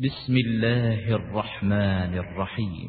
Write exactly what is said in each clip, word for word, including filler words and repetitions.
بسم الله الرحمن الرحيم.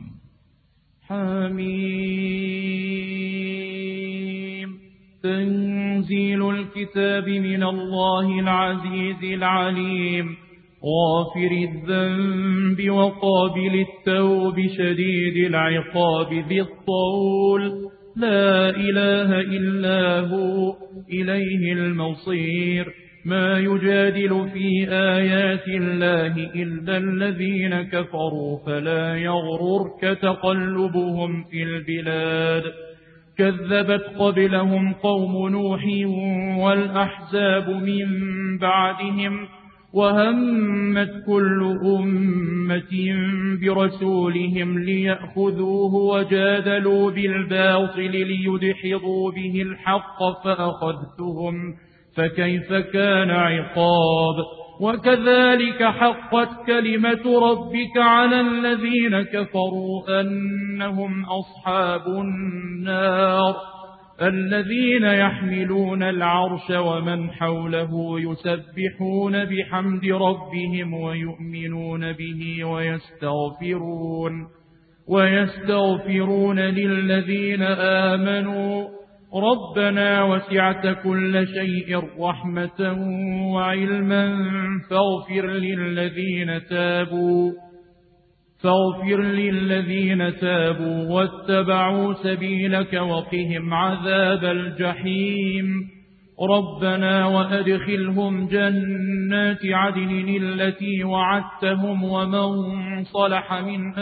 حميم. تنزيل الكتاب من الله العزيز العليم، غافر الذنب وقابل التوب شديد العقاب ذي الطول، لا إله إلا هو إليه المصير. ما يجادل في آيات الله إلا الذين كفروا، فلا يغررك تقلبهم في البلاد. كذبت قبلهم قوم نوح والأحزاب من بعدهم، وهمت كل أمة برسولهم ليأخذوه، وجادلوا بالباطل ليدحضوا به الحق فأخذتهم، فكيف كان عقاب. وكذلك حقت كلمة ربك على الذين كفروا أنهم أصحاب النار. الذين يحملون العرش ومن حوله يسبحون بحمد ربهم ويؤمنون به ويستغفرون ويستغفرون للذين آمنوا ربنا وسعت كل شيء رحمة وعلما فاغفر للذين تابوا فاغفر للذين تابوا واتبعوا سبيلك وقهم عذاب الجحيم. ربنا وأدخلهم جنات عدن التي وعدتهم ومن صلح من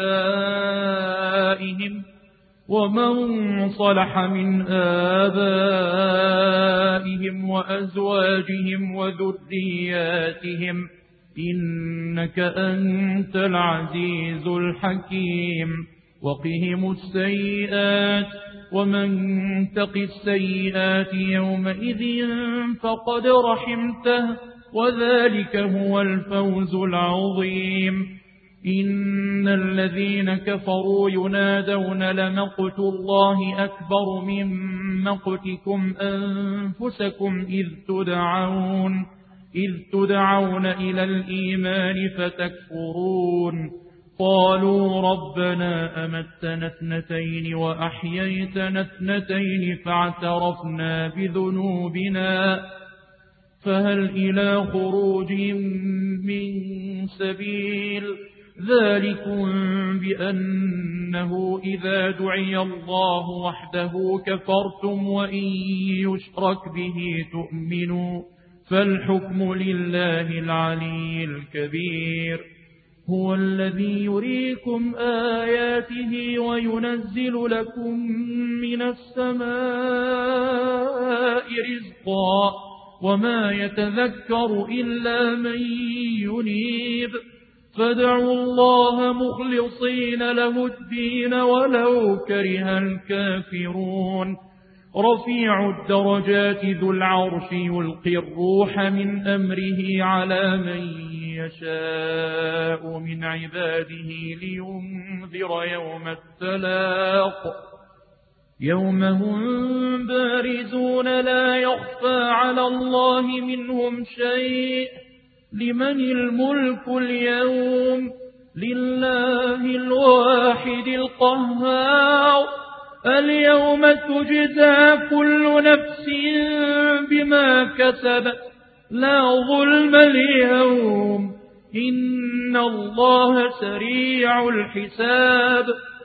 آبائهم ومن صلح من آبائهم وأزواجهم وذرياتهم إنك أنت العزيز الحكيم. وقهم السيئات ومن تق السيئات يومئذ فقد رحمته، وذلك هو الفوز العظيم. إن الذين كفروا ينادون لمقت الله أكبر من مقتكم أنفسكم إذ تدعون إذ تدعون إلى الإيمان فتكفرون. قالوا ربنا أمتنا اثنتين وأحييتنا اثنتين فاعترفنا بذنوبنا فهل إلى خروج من سبيل. ذلكم بأنه إذا دعي الله وحده كفرتم وإن يشرك به تؤمنوا، فالحكم لله العلي الكبير. هو الذي يريكم آياته وينزل لكم من السماء رزقا، وما يتذكر إلا من ينيب. فادعوا الله مخلصين له الدين ولو كره الكافرون. رفيع الدرجات ذو العرش يلقي الروح من أمره على من يشاء من عباده لينذر يوم التلاق. يوم هم بارزون لا يخفى على الله منهم شيء. لمن الملك اليوم؟ لله الواحد القهار. اليوم تجزى كل نفس بما كسبت لا ظلم اليوم، إن الله سريع الحساب.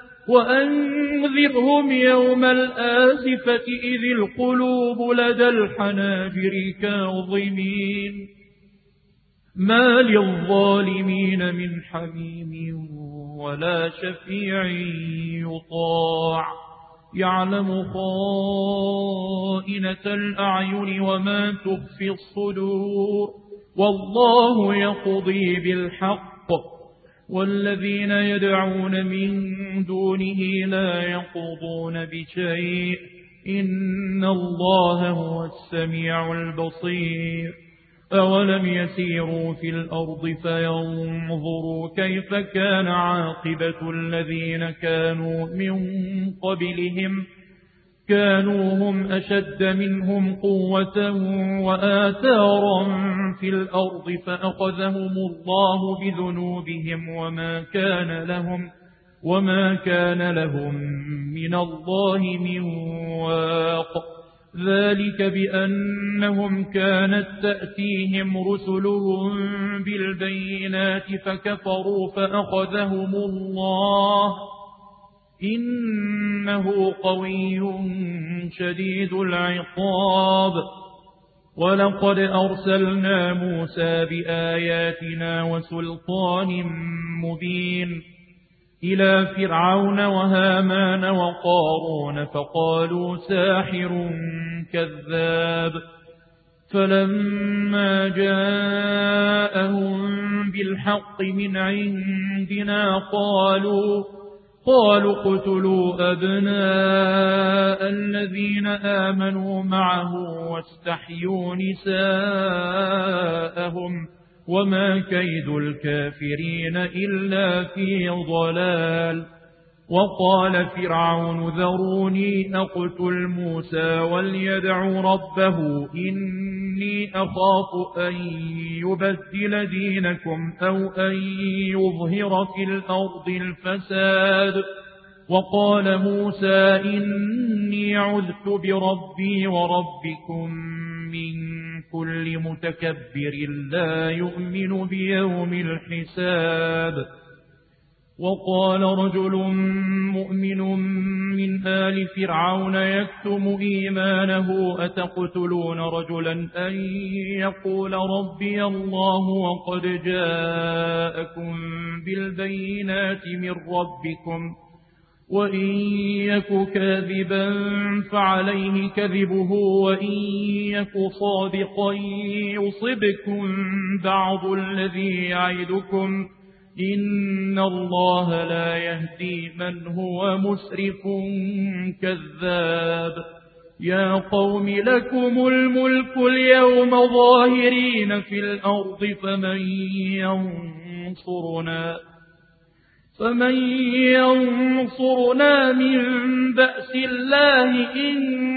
وأنذرهم يوم الآزفة إذ القلوب لدى الحناجر كاظمين ما للظالمين من حميم ولا شفيع يطاع. يعلم خائنة الأعين وما تخفي الصدور، والله يقضي بالحق. والذين يدعون من دونه لا يقضون بشيء، إن الله هو السميع البصير. أولم يسيروا في الأرض فينظروا كيف كان عاقبة الذين كانوا من قبلهم كانوا هم أشد منهم قوة وآثارا في الأرض فأخذهم الله بذنوبهم وما كان لهم وما كان لهم من الله من واق. ذلك بأنهم كانت تأتيهم رسلهم بالبينات فكفروا فأخذهم الله إنه قوي شديد العقاب. ولقد أرسلنا موسى بآياتنا وسلطان مبين إلى فرعون وهامان وقارون فقالوا ساحر كذاب. فلما جاءهم بالحق من عندنا قالوا قالوا اقتلوا أبناء الذين آمنوا معه واستحيوا نساءهم وما كيد الكافرين إلا في ضلال. وقال فرعون ذروني أقتل موسى وليدع ربه إني أخاف أن يبدل دينكم أو أن يظهر في الأرض الفساد. وقال موسى إني عذت بربي وربكم من كل متكبر لا يؤمن بيوم الحساب. وقال رجل مؤمن من آل فرعون يكتم إيمانه أتقتلون رجلا أن يقول ربي الله وقد جاءكم بالبينات من ربكم وإن يك كاذبا فعليه كذبه وإن يك صادقا يصبكم بعض الذي يعدكم إن الله لا يهدي من هو مسرف كذاب. يا قوم لكم الملك اليوم ظاهرين في الأرض فمن ينصرنا فمن ينصرنا من بأس الله إن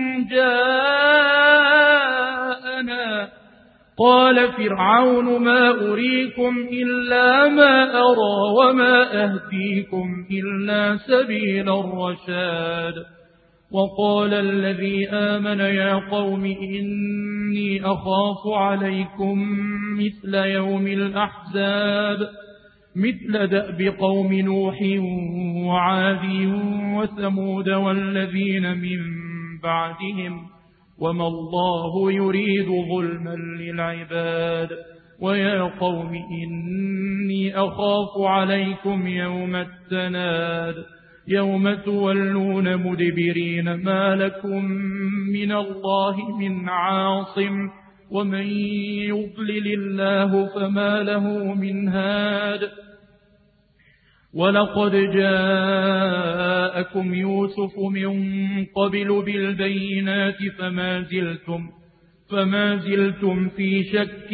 جاءنا. قال فرعون ما أريكم إلا ما أرى وما أهديكم إلا سبيل الرشاد. وقال الذي آمن يا قوم إني أخاف عليكم مثل يوم الأحزاب مثل دأب قوم نوح وعاد وثمود والذين من بعدهم وما الله يريد ظلما للعباد. ويا قوم إني أخاف عليكم يوم التناد يوم تولون مدبرين ما لكم من الله من عاصم ومن يضلل الله فما له من هاد. ولقد جاءكم يوسف من قبل بالبينات فما زلتم فما زلتم في شك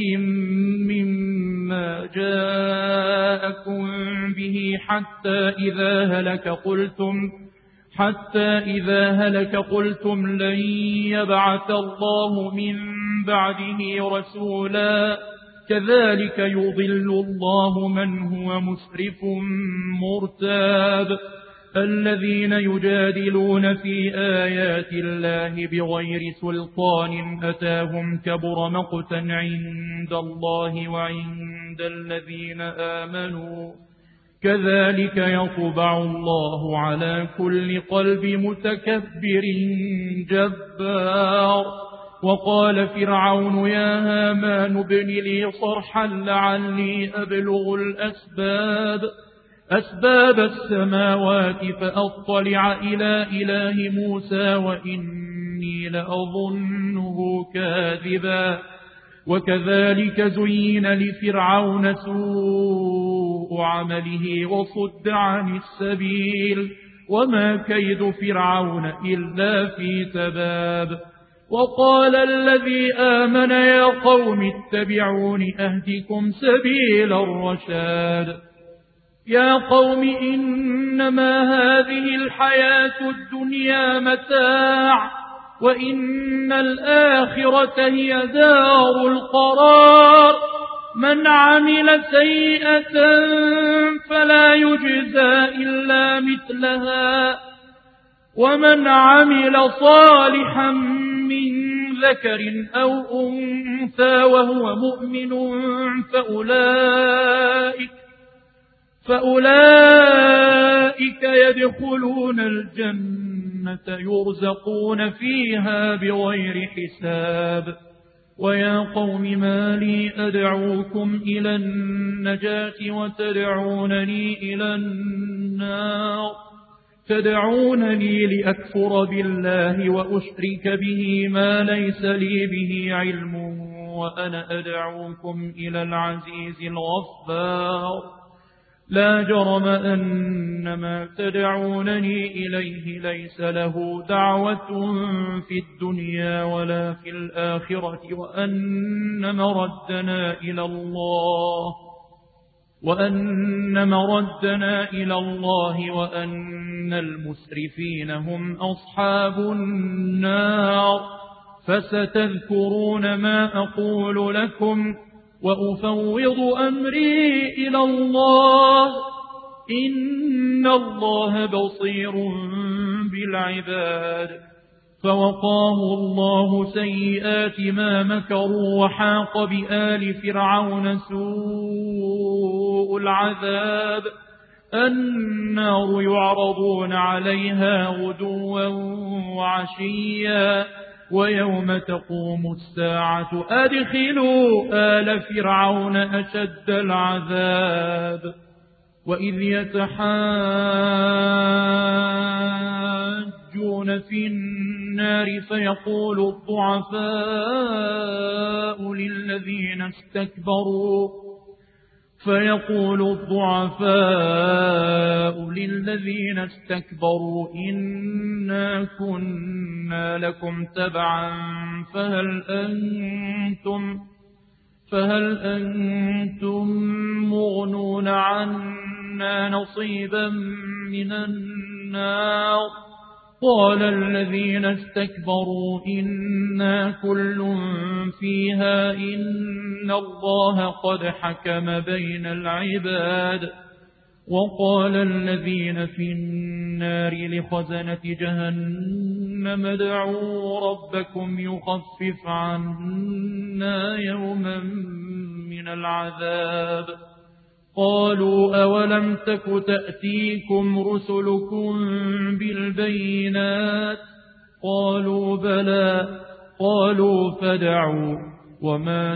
مما جاءكم به حتى إذا هلك قلتم حتى إذا هلك قلتم لن يبعث الله من بعده رسولا كذلك يضل الله من هو مسرف مرتاب. الذين يجادلون في آيات الله بغير سلطان أتاهم كبر مقتا عند الله وعند الذين آمنوا كذلك يطبع الله على كل قلب متكبر جبار. وقال فرعون يا هامان ابن لي صرحا لعلي أبلغ الأسباب أسباب السماوات فأطلع إلى إله موسى وإني لأظنه كاذبا. وكذلك زين لفرعون سوء عمله وصد عن السبيل وما كيد فرعون إلا في تباب. وقال الذي آمن يا قوم اتبعون أهدكم سبيل الرشاد. يا قوم إنما هذه الحياة الدنيا متاع وإن الآخرة هي دار القرار من عمل سيئة فلا يجزى إلا مثلها ومن عمل صالحا من ذكر أو أنثى وهو مؤمن فأولئك فأولئك يدخلون الجنة يرزقون فيها بغير حساب ويا قوم ما لي أدعوكم إلى النجاة وتدعونني إلى النار تدعونني لأكفر بالله وأشرك به ما ليس لي به علم وأنا أدعوكم إلى العزيز الغفار لا جرم أن ما تدعونني إليه ليس له دعوة في الدنيا ولا في الآخرة وأن مردنا إلى الله وأن مردنا إلى الله وأن المسرفين هم أصحاب النار فستذكرون ما أقول لكم وأفوض أمري إلى الله إن الله بصير بالعباد فوقاه الله سيئات ما مكروا وحاق بآل فرعون سوء العذاب النار يعرضون عليها غدوا وعشيا ويوم تقوم الساعة أدخلوا آل فرعون أشد العذاب وإذ يتحاجون في النار فيقول الضعفاء للذين استكبروا فيقول الضعفاء للذين استكبروا إنا كنا لكم تبعا فهل أنتم فهل أنتم مغنون عنا نصيبا من النار قال الذين استكبروا إنا كل فيها إن الله قد حكم بين العباد وقال الذين في النار لخزنة جهنم ادعوا ربكم يخفف عنا يوما من العذاب قالوا أولم تك تأتيكم رسلكم بالبينات قالوا بلى قالوا فادعوا وما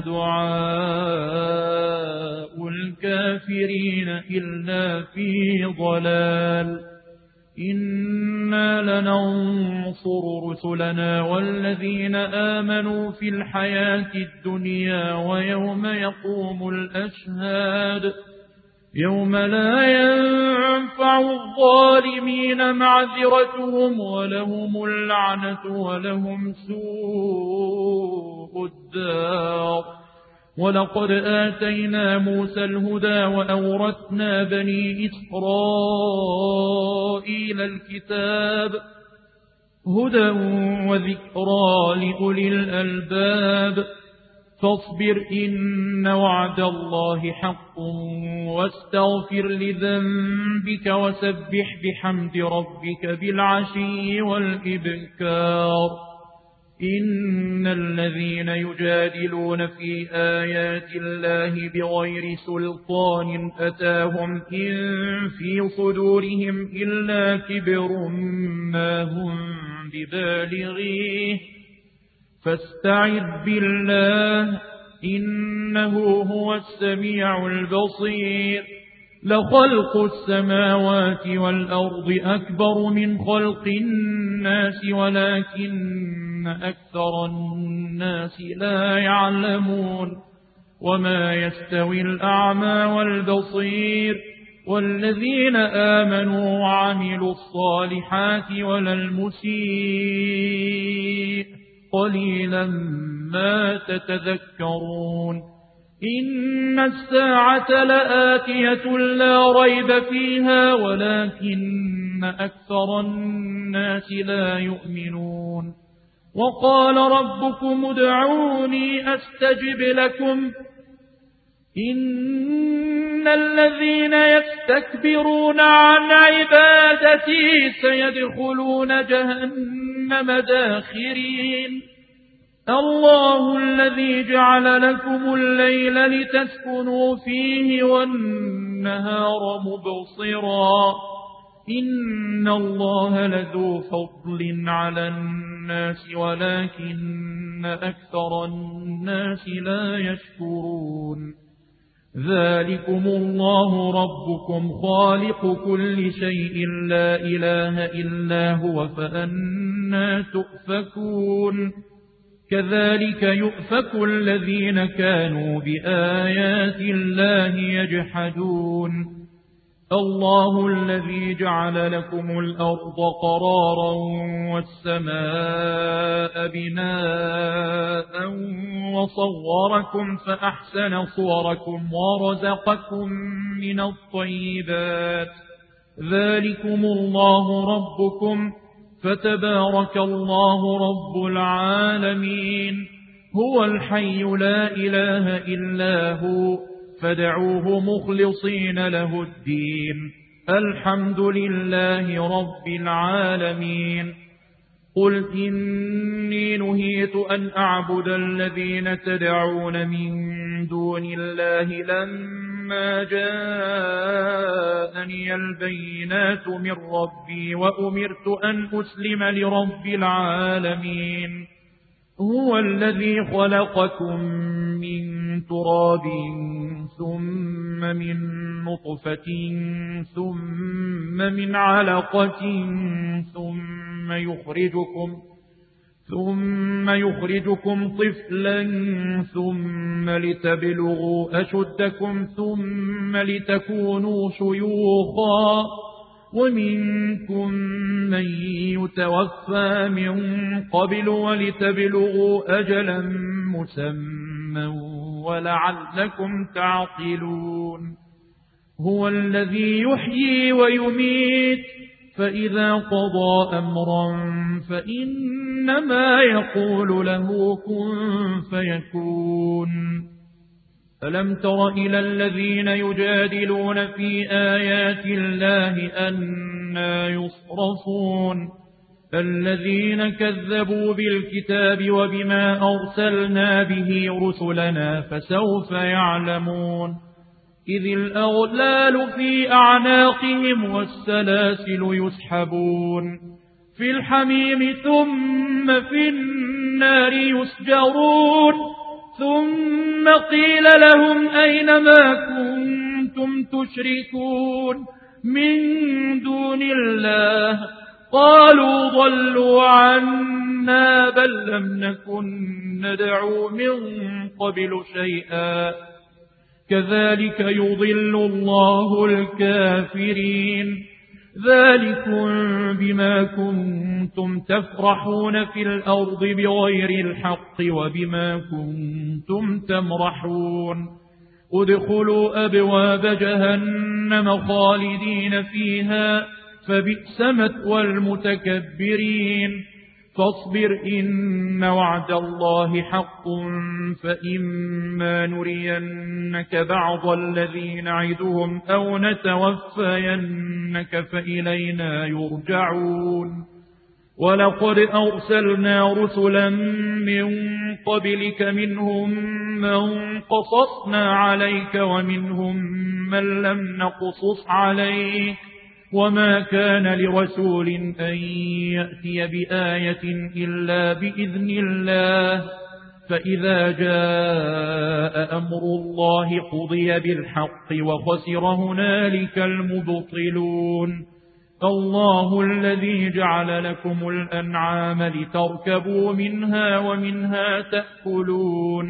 دعاء الكافرين إلا في ضلال إنا لننصر رسلنا والذين آمنوا في الحياة الدنيا ويوم يقوم الأشهاد يوم لا ينفع الظالمين معذرتهم ولهم اللعنة ولهم سوء الدار ولقد آتينا موسى الهدى وأورثنا بني إسرائيل الكتاب هدى وذكرى لأولي الألباب فاصبر إن وعد الله حق واستغفر لذنبك وسبح بحمد ربك بالعشي والإبكار إن الذين يجادلون في آيات الله بغير سلطان أتاهم إن في صدورهم إلا كبر ما هم ببالغيه فاستعذ بالله إنه هو السميع البصير لخلق السماوات والأرض أكبر من خلق الناس ولكن أكثر الناس لا يعلمون وما يستوي الأعمى والبصير والذين آمنوا وعملوا الصالحات ولا المسيء قليلا ما تتذكرون إن الساعة لآتية لا ريب فيها ولكن أكثر الناس لا يؤمنون وقال ربكم ادعوني أستجب لكم إن الذين يستكبرون عن عبادتي سيدخلون جهنم داخرين الله الذي جعل لكم الليل لتسكنوا فيه والنهار مبصرا إن الله لذو فضل على الناس ولكن أكثر الناس لا يشكرون ذلكم الله ربكم خالق كل شيء لا إله إلا هو فأنى تؤفكون كذلك يؤفك الذين كانوا بآيات الله يجحدون الله الذي جعل لكم الأرض قرارا والسماء بناء وصوركم فأحسن صوركم ورزقكم من الطيبات ذلكم الله ربكم فتبارك الله رب العالمين هو الحي لا إله إلا هو فادعوه مخلصين له الدين الحمد لله رب العالمين قل إني نهيت أن أعبد الذين تدعون من دون الله لما جاءني البينات من ربي وأمرت أن أسلم لرب العالمين هو الذي خلقكم من تراب ثم من نطفة ثم من علقة ثم يخرجكم ثم يخرجكم طفلا ثم لتبلغوا أشدكم ثم لتكونوا شيوخا ومنكم من يتوفى من قبل ولتبلغوا أجلا مسمى ولعلكم تعقلون هو الذي يحيي ويميت فإذا قضى أمرا فإنما يقول له كن فيكون ألم تر إلى الذين يجادلون في آيات الله أنى يصرفون الذين كذبوا بالكتاب وبما أرسلنا به رسلنا فسوف يعلمون إذ الأغلال في أعناقهم والسلاسل يسحبون في الحميم ثم في النار يسجرون ثم قيل لهم أين ما كنتم تشركون من دون الله قالوا ضلوا عنا بل لم نكن ندعو من قبل شيئا كذلك يضل الله الكافرين ذلكم بما كنتم تفرحون في الأرض بغير الحق وبما كنتم تمرحون ادخلوا أبواب جهنم خالدين فيها فبئس مثوى المتكبرين فاصبر إن وعد الله حق فإما نرينك بعض الذي نعدهم أو نتوفينك فإلينا يرجعون ولقد أرسلنا رسلا من قبلك منهم من قصصنا عليك ومنهم من لم نقصص عليك وما كان لرسول أن يأتي بآية إلا بإذن الله فإذا جاء أمر الله قضي بالحق وخسر هنالك المبطلون الله الذي جعل لكم الأنعام لتركبوا منها ومنها تأكلون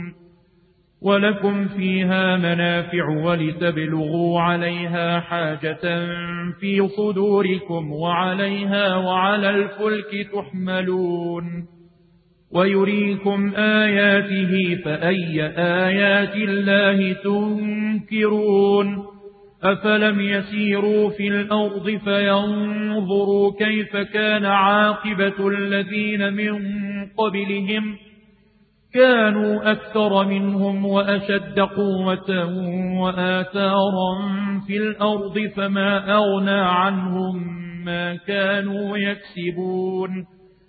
ولكم فيها منافع ولتبلغوا عليها حاجة في صدوركم وعليها وعلى الفلك تحملون ويريكم آياته فأي آيات الله تنكرون أفلم يسيروا في الأرض فينظروا كيف كان عاقبة الذين من قبلهم كانوا أكثر منهم وأشد قوة وآثارا في الأرض فما أغنى عنهم ما كانوا يكسبون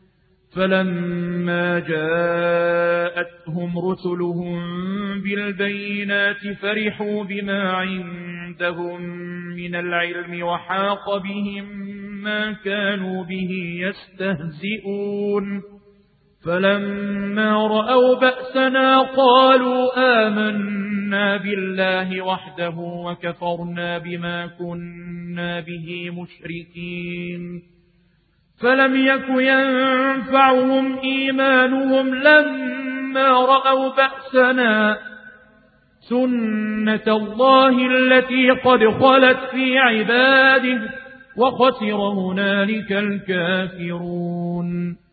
فلما جاءتهم رسلهم بالبينات فرحوا بما عندهم من العلم وحاق بهم ما كانوا به يستهزئون فلما رأوا بأسنا قالوا آمنا بالله وحده وكفرنا بما كنا به مشركين فلم يك ينفعهم إيمانهم لما رأوا بأسنا سنة الله التي قد خلت في عباده وخسر هنالك الكافرون